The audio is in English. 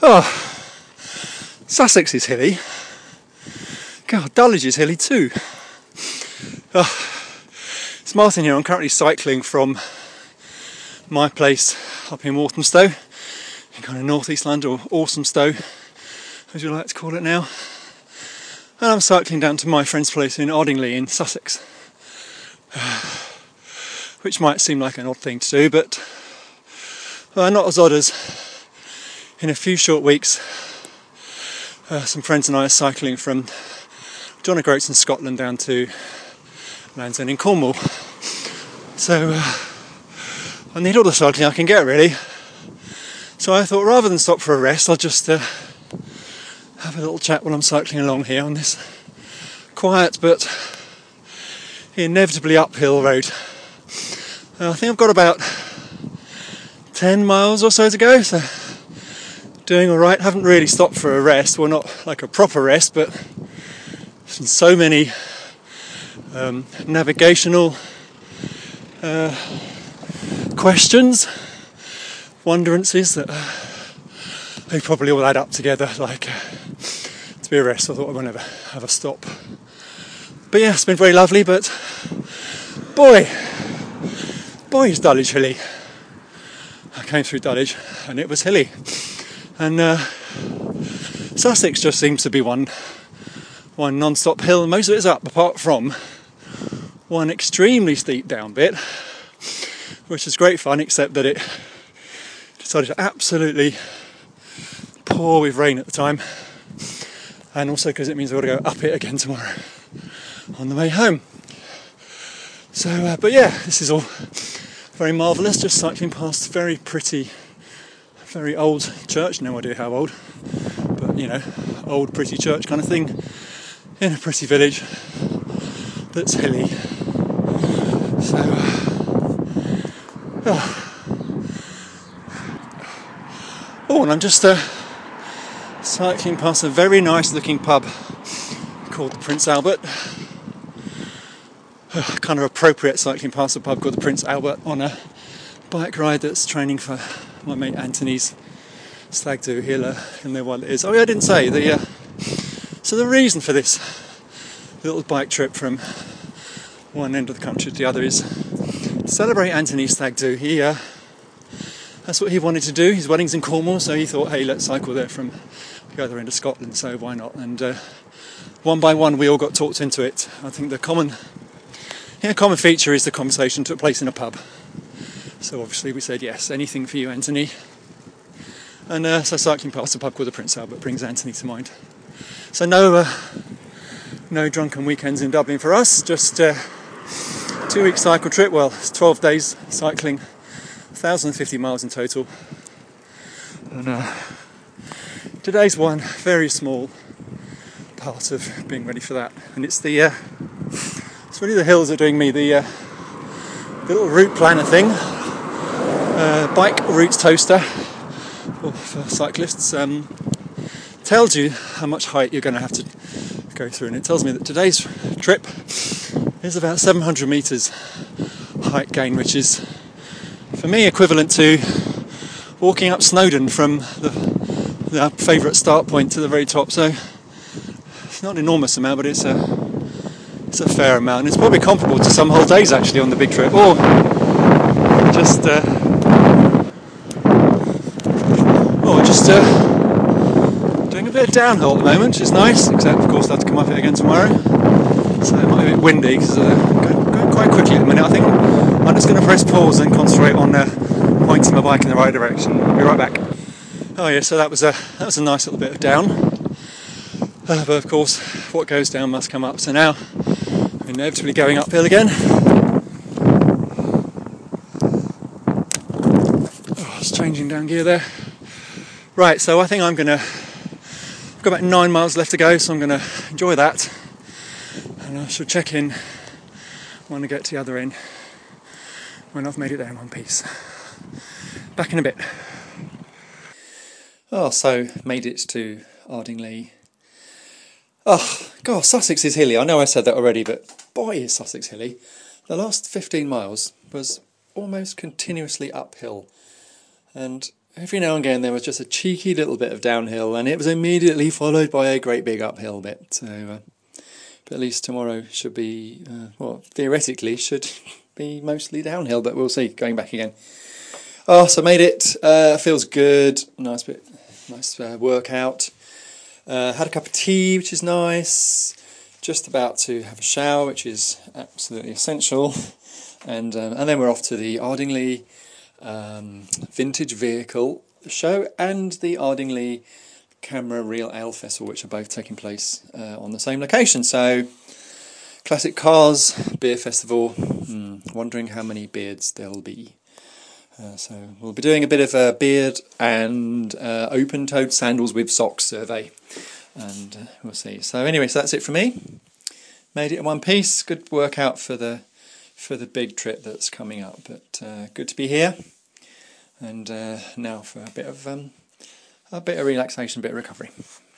Oh, Sussex is hilly. God, Dulwich is hilly too. It's Martin here. I'm currently cycling from my place up in Walthamstow, in kind of northeast London, or Walthamstow, as you like to call it now. And I'm cycling down to my friend's place in Ardingly in Sussex, which might seem like an odd thing to do, but not as odd as in a few short weeks some friends and I are cycling from John O'Groats in Scotland down to Land's End in Cornwall. So I need all the cycling I can get, really. So I thought, rather than stop for a rest, I'll just have a little chat while I'm cycling along here on this quiet but inevitably uphill road. I think I've got about 10 miles or so to go, so doing alright. Haven't really stopped for a rest, well, not like a proper rest, but so many navigational questions, wonderances that they probably all add up together like to be a rest. I thought I won't ever have a stop. But yeah, it's been very lovely, but boy is Dulwich hilly. I came through Dulwich and it was hilly. And Sussex just seems to be one non-stop hill, and most of it's up, apart from one extremely steep down bit, which is great fun, except that it decided to absolutely pour with rain at the time, and also because it means I've got to go up it again tomorrow on the way home. So, but yeah, this is all very marvellous, just cycling past very pretty, very old church, no idea how old, but you know, old pretty church kind of thing, in a pretty village that's hilly. So, and I'm just cycling past a very nice looking pub called the Prince Albert. Kind of appropriate cycling past a pub called the Prince Albert on a bike ride that's training for my mate Anthony's stag do. He'll know what it is. Oh yeah, I didn't say so the reason for this little bike trip from one end of the country to the other is to celebrate Anthony's stag do. That's what he wanted to do. His wedding's in Cornwall, so he thought, hey, let's cycle there from the other end of Scotland, so why not? And one by one we all got talked into it. I think the common feature is the conversation took place in a pub. So obviously we said yes, anything for you, Anthony. And so cycling past a pub called the Prince Albert brings Anthony to mind. So no drunken weekends in Dublin for us, just 2-week cycle trip. Well, it's 12 days cycling, 1,050 miles in total. And today's one very small part of being ready for that. And it's it's really the hills that are doing me, the little route planner thing, bike routes toaster for cyclists, tells you how much height you're going to have to go through, and it tells me that today's trip is about 700 metres height gain, which is for me equivalent to walking up Snowdon from the favourite start point to the very top. So it's not an enormous amount, but it's a fair amount. It's probably comparable to some whole days actually on the big trip, or just doing a bit of downhill at the moment, which is nice, except of course I have to come up it again tomorrow, so it might be a bit windy because going quite quickly at the minute. I think I'm just going to press pause and concentrate on pointing my bike in the right direction. I'll be right back. Oh yeah, so that was a nice little bit of down, but of course what goes down must come up, so now inevitably going uphill again. It's changing down gear there. Right, so I think I've got about 9 miles left to go, so I'm going to enjoy that, and I shall check in when I get to the other end, when I've made it there in one piece. Back in a bit. Oh, so made it to Ardingly. Oh, God, Sussex is hilly. I know I said that already, but boy is Sussex hilly. The last 15 miles was almost continuously uphill, and every now and again there was just a cheeky little bit of downhill, and it was immediately followed by a great big uphill bit. So, but at least tomorrow should be, well, theoretically should be mostly downhill, but we'll see, going back again. Oh, so made it. Feels good. Nice workout. Had a cup of tea, which is nice. Just about to have a shower, which is absolutely essential. And then we're off to the Ardingly Vintage Vehicle Show and the Ardingly Camera Real Ale Festival, which are both taking place on the same location. So, Classic Cars Beer Festival. Wondering how many beards there'll be. So we'll be doing a bit of a beard and open-toed sandals with socks survey, and we'll see. So anyway, so that's it from me. Made it in one piece. Good workout for the big trip that's coming up. But good to be here, and now for a bit of relaxation, a bit of recovery.